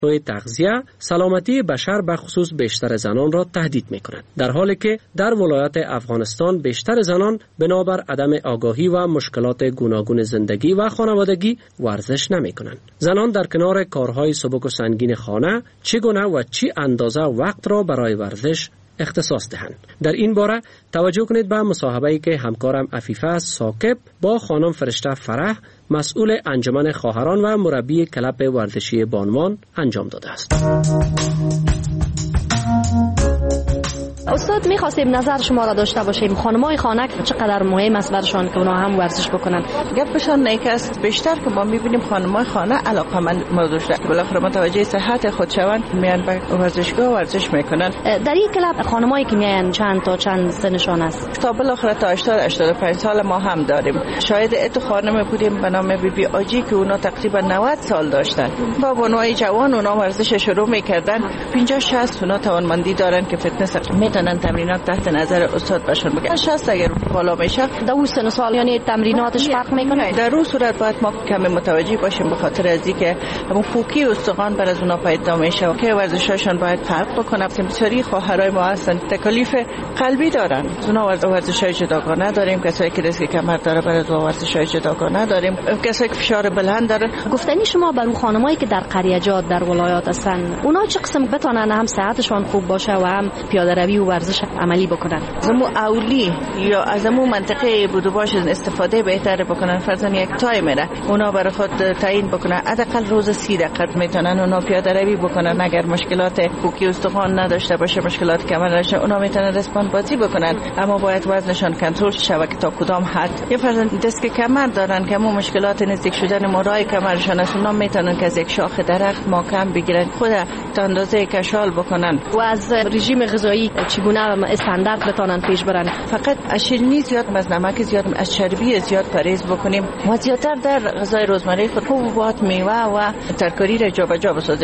نوع تغذیه سلامتی بشر به خصوص بیشتر زنان را تهدید می‌کند، در حالی که در ولایت افغانستان بیشتر زنان بنابر عدم آگاهی و مشکلات گوناگون زندگی و خانوادگی ورزش نمی‌کنند. زنان در کنار کارهای سبک و سنگین خانه چگونه و چی اندازه وقت را برای ورزش اختصاص دهند. در این باره توجه کنید به مصاحبه‌ای که همکارم عفیفه ثاقب با خانم فرشته فرح، مسئول انجمن خواهران و مربی کلب ورزشی بانوان انجام داده است. استاد می‌خواستیم نظر شما را داشته باشیم، خانم‌های خانه چقدر مهم است برشان که اونا هم ورزش بکنن؟ گپشان نیک است. بیشتر که ما می‌بینیم خانم‌های خانه علاقه‌مند موضوع بالاخره متوجه صحت خود شوند، میان به ورزشگاه ورزش میکنن. در این کلاب خانم‌هایی که میان چند تا چند سنشان است؟ تا بالاخره تا 80-85 سال ما هم داریم. شاید اتو خانم بودیم به نام بیبی آجی که اونا تقریبا 90 سال داشتن. با بانوهای جوان اونا ورزش شروع میکردن. 50-60 اونا توانمندی دارن که فتنس میتونن تمرینات تحت نظر استاد باشن. بگن 60 اگر بالا میشه در اون سن سال یعنی تمریناتش فرق میکنه. در اون صورت باید ما کمی متوجه باشیم به خاطر از اینکه همون پوکی استخوان بر از اونا پیدا میشه و که ورزشاشون باید فرق بکنه. بسیاری خواهرای ما هستن تکالیف قلبی دارن. اونا ورزشای جداگانه داریم، کسایی که ریسک کمر داره برای ورزشای جداگانه داریم، کسایی که فشار بلند دارن. گفتنی شما برای خانمایی که در قریه‌جات در ولایات هستن، اونا چه قسم بتونن هم صحتشون خوب باشه و هم پیاده روی و ورزش عملی بکنن؟ زمو اولی یا از زمو منطقه بودو باشه استفاده بهتر بکنن. فرضاً یک تایمره اونا برای خود تعیین بکنن، حداقل روز 30 دقیقه میتونن اونا پیاده روی بکنن. اگر مشکلات پوکی استخوان نداشته باشه، مشکلات کمر نداشته، اونا میتونن رسپاند بازی بکنن، اما باید وزنشان کنترل شه تا کدام حد. یا فرضاً دست کمر دارن که همون مشکلات نزدیک شدن مورای کمرشان است، اونا میتونن که از یک شاخ درخت محکم بگیرن، خود تا اندازه کشال بکنن. و از رژیم غذایی چگونه استاندارد بتونن پیش برن؟ فقط شیرینی زیاد، از نمک زیاد، از چربی زیاد پرهیز بکنیم و زیادتر در غذای روزمره خود حبوبات، میوه و ترکاری را جابجا بسازیم.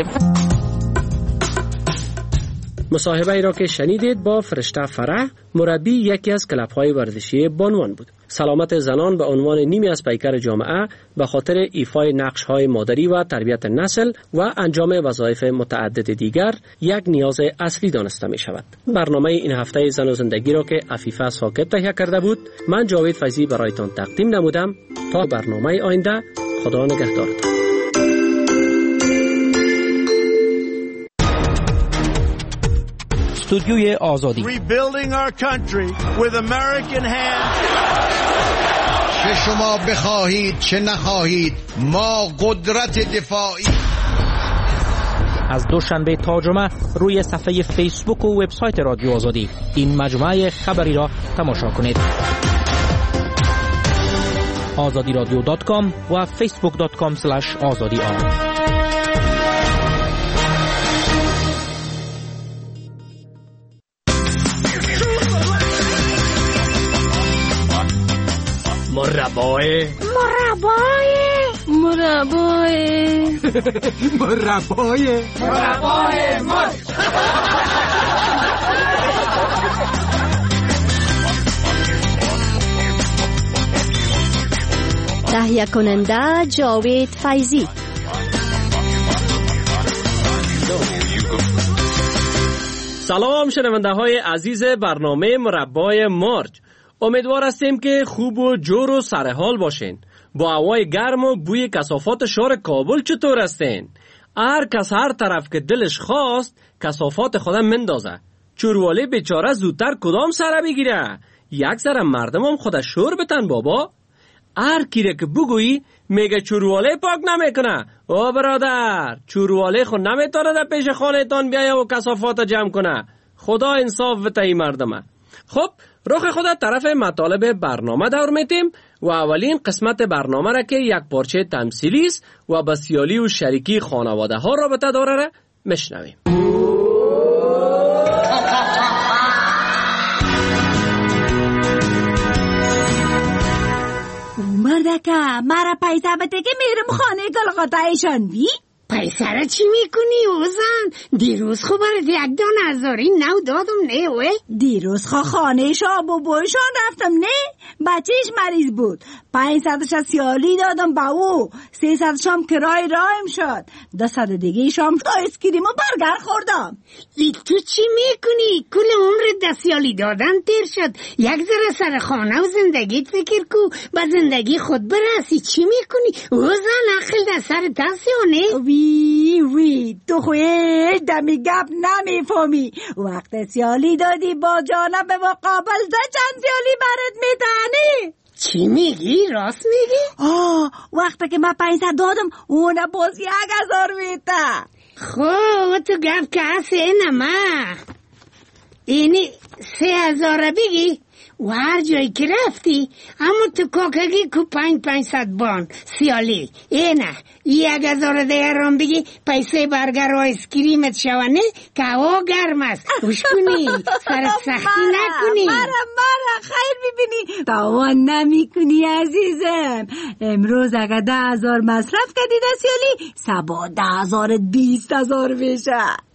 مصاحبه ای را که شنیدید با فرشته فرح، مربی یکی از کلب‌های ورزشی بانوان بود. سلامت زنان به عنوان نیمی از پیکر جامعه به خاطر ایفای نقش‌های مادری و تربیت نسل و انجام وظایف متعدد دیگر یک نیاز اصلی دانسته می شود. برنامه این هفته زن و زندگی را که عفیفه ثاقب تهیه کرده بود، من جاوید فیضی برایتان تقدیم نمودم. تا برنامه آینده، خدا نگهدارتان. استودیوی آزادی. Rebuilding our country with American hands. چه شما بخواهید چه نخواهید، ما قدرت دفاعی. از دوشنبه تا جمعه روی صفحه فیسبوک و وبسایت رادیو آزادی این مجموعه خبری را تماشا کنید. azadiradio.com و facebook.com/azadi. مربای تهیه کننده جاوید فیضی. سلام شنونده های عزیز برنامه مربای مرج. امیدوار هستیم که خوب و جور و سرحال باشین. با هوای گرم و بوی کثافات شهر کابل چطور هستین؟ هر کس هر طرف که دلش خواست کثافات خودم مندازه. چورواله بیچاره زودتر کدام سره بگیره؟ یک سر مردم هم خودش شور بتن بابا. هر کیره که بگویی میگه چورواله پاک نمیکنه. او برادر، چورواله خود نمیتونه در پیش خانه تان بیایه و کثافات جمع کنه. خدا انصاف بده این مردمه. خب رخ خود طرف مطالب برنامه دور میتیم و اولین قسمت برنامه را که یک پارچه تمثیلی است و با سیالی و شریکی خانواده ها رابطه داره میشنویم. مردکه مرا پیدا بده که میرم خانه گلغاتایشان بی؟ پیسره چی میکنی اوزن؟ دیروز خو برات یک دانه هزاری نو دادم نه وی؟ دیروز خانه شاب و بویشان رفتم نه؟ بچهش مریض بود 500ش از سیالی دادم با او 300ش هم کرای رایم شد 200 دیگه شام آیسکریم و برگر خوردم. تو چی میکنی؟ کل عمر دستیالی دادن تیر شد. یک ذره سر خانه و زندگیت فکر کو با زندگی خود برسی. چی میکنی؟ اوزن عقل در سر دست یا نه؟ وی تو خویش دمی گپ نمیفهمی. وقت سیالی دادی با جانب مقابل ده چند سیالی برات میتانی؟ چی میگی؟ راست میگی؟ وقتی که من 500 دادم اونه باز 1000 میتا. خب تو گفت که هسته نمه اینی 3000 بگی و هر جایی که رفتی اما تو کاکگی کو 500 بان سیالی اینه 1000 دیگر رام بگی پیسه برگر و اسکریمت شوانه که هوا گرم است خوش کنی سرت سختی نکنی. مرا خیر ببینی تاوان نمی کنی عزیزم. امروز اگر 10,000 مصرف کردی سیالی سبا 10,000 20,000 بشه.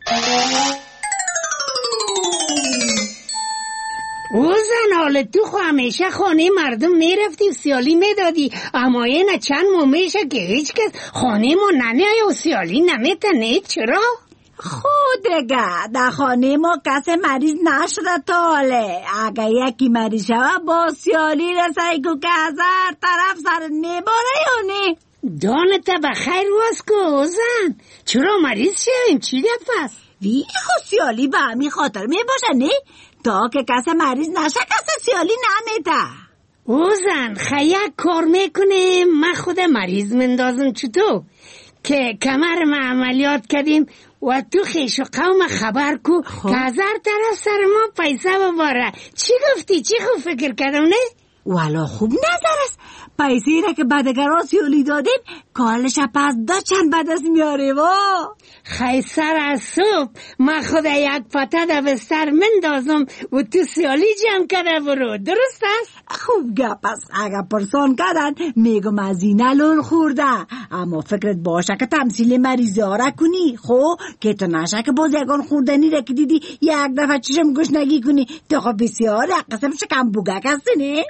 اوزن حال تو خو همیشه خانه مردم میرفتی سیالی میدادی اما اینه چند مومیشه که هیچ کس خانه ما ننه و سیالی نمیتنه. چرا؟ خود دیگه در خانه ما کسی مریض نشده تا حاله. اگه یکی مریض شوه با سیالی رسایی که 1000 طرف سرت میباره یا نه؟ دانتا بخیر واس که اوزن چرا مریض شویم؟ چی دفت؟ وی خود سیالی به همین خاطر میباشه نه؟ تا که کسی مریض نشه کسی سیالی نمیده. اوزن خیک کار میکنه من خود مریض مندازم چطور که کمر ما عملیات کردیم و تو خیش و قوم خبر کو که 1000 طرف سر ما پیسه بباره. چی گفتی؟ چی خوب فکر کردم نه؟ والا خوب نظر است. پیسه را که بدگران سیالی دادیم کالش پس دا چند بدست میاره وا. خیسر از صبح من خود یک پته در بستر مندازم و تو سیالی جمع کرده برو. درست است؟ خوب گپ است. اگر پرسان کردن میگم از این لون خورده اما فکرت باشه که تمثیل مریضه ها را کنی خب که تو نشه که باز یکان خوردنی را که دیدی یک دفعه چشم گشنگی کنی تو خب بسیار یک قسم شکم بوگک هستی نه؟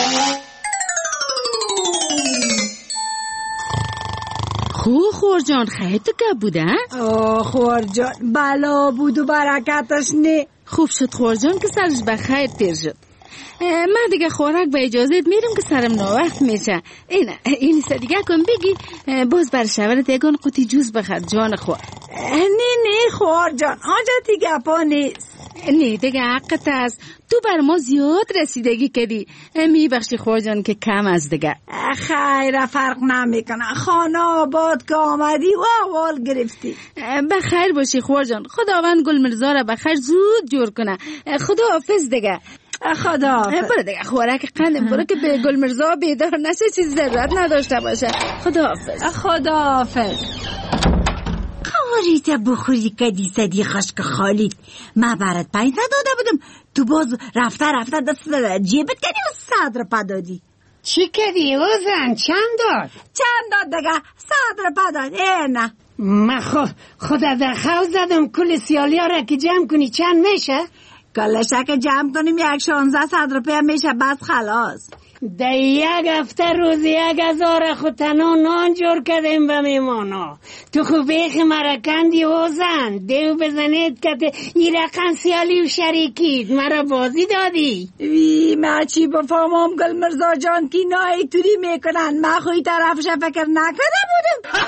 خورجان خیلی تو که بوده؟ خورجان بلا بود و برکتش نه. خوب شد خورجان که سرش بخیر تیر شد. من دیگه خوراک به اجازت میرم که سرم ناوقت میشه. این دیگه کن بگی باز بر شورت یکان قوطی جوز بخر جان خور. نه خورجان حاجتی گپا نیست. نه دیگه حقت است. تو بر ما زیاد رسیدگی کردی. میبخشی خورجان که کم از دیگه. خیر فرق نمیکنه. خانه آباد که آمدی و احوال گرفتی. بخیر باشی خورجان. خداوند گل مرزا را بخیر زود جور کنه. خدا حافظ دیگه. خدا برو دیگه خوراک قندم برو که به گل مرزا بیدار نشه چیز ضرورت نداشته باشه. خدا حافظ. خوریت بخوری که دیستی خشک خالید. من برات 500 داده بودم تو باز رفته دست جیبت کردی و 100 روپا دادی. چی کردی اوزن؟ چند داد دیگه 100 روپا داد. نه من خدا در خواست زدم کل سیالی ها را که جمع کنی چند میشه؟ کلشه که جمع کنیم 1600 روپیا میشه بس خلاص. در یک هفته روز 1000 خود تنها نان جور کردیم به میمانا. تو خوب بیخ مرکندی اوزن دیو بزنید که این رقم سیالی و شریکید مرا بازی دادی. وی من چی بفهمم گل مرزا جان که نایی توری میکنن. من خوی طرفش فکر نکرده بودم.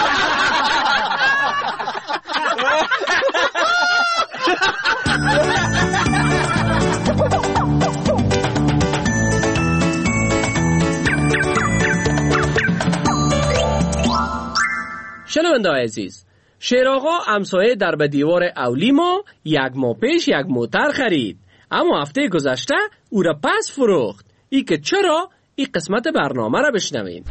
شنونده عزیز، شیرآقا همسایه در به دیوار اولی ما 1 ماه پیش 1 موتر خرید اما هفته گذشته او را پس فروخت. ای که چرا؟ این قسمت برنامه را بشنویم.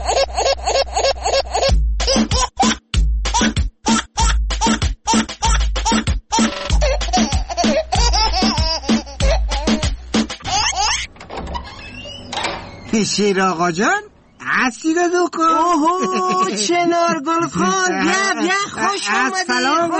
شیرآقا جان هستی دکان؟ اوه چنار گلخان، بیا خوش آمدی. سلام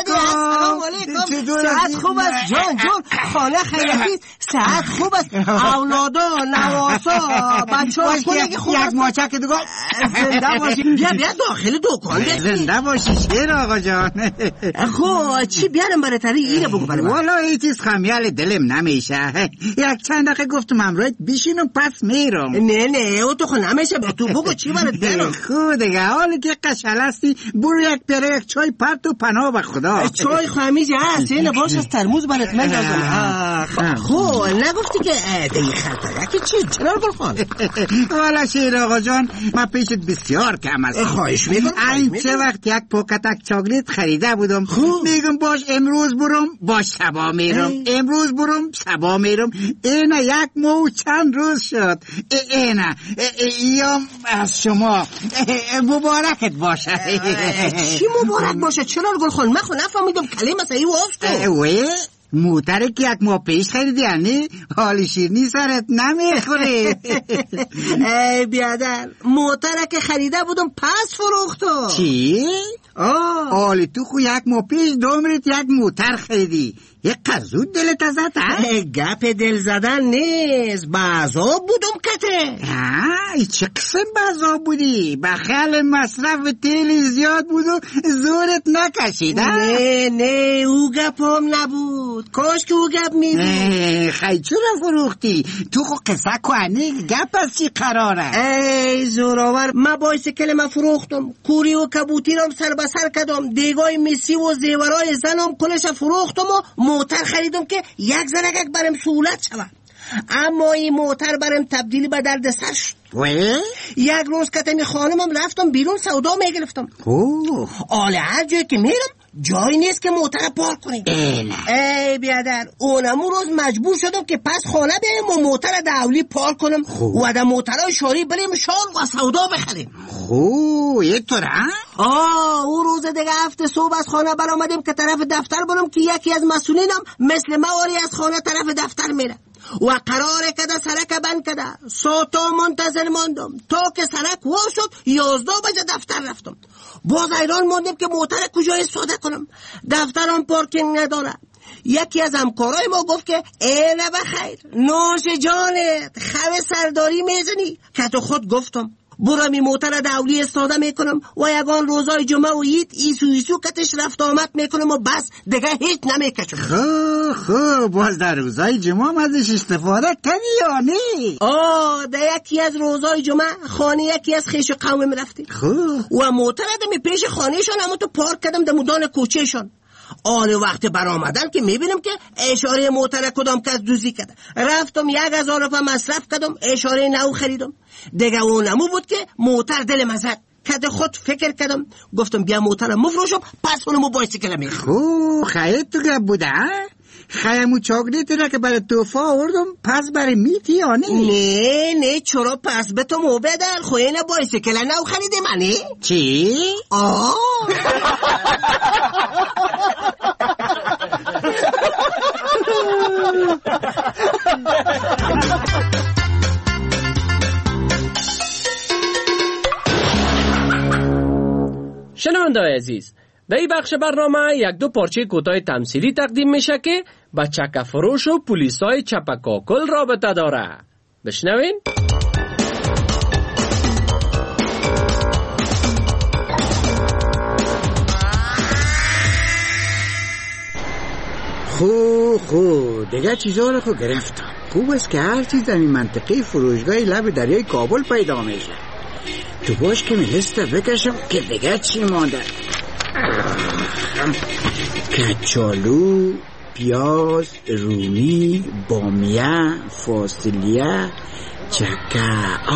علیکم. صحت خوب است جان خانه خیلی صحت خوب است. اولادا نواسا بچه‌ها کلی خوب است. یک ماچک دکان زنده باشی. بیا داخل دکان زنده باشی. چرا آقا جان؟ خب چی بیارم برای تری اینو بگو برای من. والا این چیز خمیال دلم نمیشه. یک چند دقیقه گفتم امروز بشینم پس میرم. نه او تو خود نمیشه. با تو بگو چی برات بیارم. خود دیگه حالی که قشل هستی برو یک پیره یک چای پرت و پناه به خدا. چای خمیزه هست اینه باش از ترموز برات میارم. خب نگفتی که دیگه خرطرکی چی؟ چرا گلخان؟ والا شیر آقا جان من پیشت بسیار کم است. خواهش میکنم. این چه وقت یک پاکتک چاکلیت خریده بودم میگم باش امروز برم باش شبا میرم. امروز برم شبا میرم. اینه یک ماه چند روز شد. اینه ایام از شما مبارکت باشه. چی مبارک باشه؟ چرا گلخان؟ من خود نفهمیدم کلمه صحیح واسطه. موتره که یک ماه پیش خریدی یعنی حالی شیرنی سرت نمیخوره. ای بیادر موتره که خریده بودم پس فروختم. چی؟ حالی تو خو یک ماه پیش دومرت یک موتر خریدی. یک قزود دلت ازت گپ دل زدن نیست. بعضا بودم کته. چه قسم بعضا بودی؟ بخیال مصرف تیل زیاد بود و زورت نکشید. نه او گپ هم نبود. کاش که او گپ میبود. خیلی چرا فروختی؟ تو خو قصه کنی گپ از چی قراره؟ ای زوراور من بایسکل من فروختم. کوری و کبوتیرم سر به سر کدم. دیگای میسی و زیورای زنم کلش فروختم و موتر خریدم که یک زنگک برم سهولت شود. اما این موتر برم تبدیلی به درد سر شد. یک روز کتمی خانمم رفتم بیرون سودا میگرفتم. آله هر جایی که میرم جایی نیست که موتر پارک کنیم. ای بیادر اونمو روز مجبور شدم که پس خانه بریم و موتر داولی پارک کنم و در موترهای شاری بریم شال و سودا بخریم. یک طور اون روز دیگه هفته صبح از خانه برآمدیم که طرف دفتر برم که یکی از مسئولینم مثل مواری از خانه طرف دفتر میره و قرار کده سرک بند کده. ساعتا منتظر ماندم تا که سرک وا شد 11 بجه دفتر رفتم. باز حیران موندم که موتر کجا استفاده کنم. دفترم پارکینگ نداره. یکی از همکارای ما گفت که اینه بخیر نوش جانت خم سرداری میزنی که تو خود گفتم برم این موتر دولی استفاده میکنم و یگان روزای جمعه و عید ایسو کتش رفت آمد میکنم و بس دیگه هیچ نمیکشم. خب باز در روزای جمعه هم ازش استفاده کنی یا نه؟ در یکی از روزای جمعه خانه یکی از خیش قومم رفتیم و موتر دمی پیش خانه شان اما تو پارک کردم در مدان کوچه شان. آل وقت برآمدن که میبینم که اشاره موتر کدام کس دوزی کرده. رفتم 1000 روپیه مصرف کردم اشاره نو خریدم. دیگه اونمو بود که موتر دل مزد کده خود فکر کردم گفتم بیا موتر مفروشم پس اونمو بایسیکل میخوام. خیلی تو گپ بوده خیمو چاکلیتی را که برای توفا آوردم پس برای میتی یا نه چرا پس به تو موبدر خوی نه بایسیکل نو خریده منی؟ چی؟ شنونده‌های عزیز در این بخش برنامه یک دو پارچه کوتاه تمثیلی تقدیم میشه که با چکه فروش و پلیسای چپکاکل رابطه داره. بشنوین. خوب دیگه چیزا رو خود گرفتم. خوب است که هر چیز در این منطقه فروشگاه لب دریای کابل پیدا میشه. تو باش که لیست بکشم که دیگه چی مانده. کچالو، پیاز، رومی، بامیه، فاصلیه، چکه.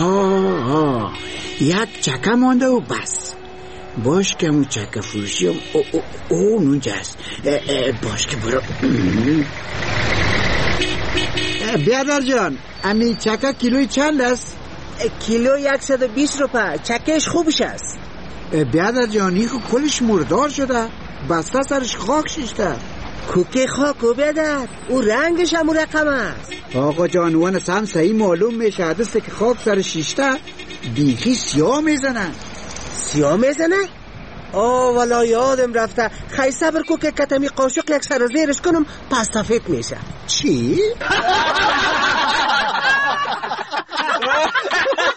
یک چکه مانده و بس. باش که همون چکه فروشی هم نونجاست. باش که برو. بیادر جان امی چکه کیلوی چند است؟ کیلو 120 روپیه. چکش خوبش است. بیادر جانی خو کلش مردار شده بسته سرش خاک شیشته. کوکه خاکو بیادر او رنگش همون رقم است. آقا جانوان هم صحیح معلوم میشه حدثه که خاک سر شیشته بیخی سیاه میزنه. سیاه میزنه؟ آه والا یادم رفته. خیلی صبر کو که کتمی قاشق یک سر زیرش کنم پس سفید میشه. چی؟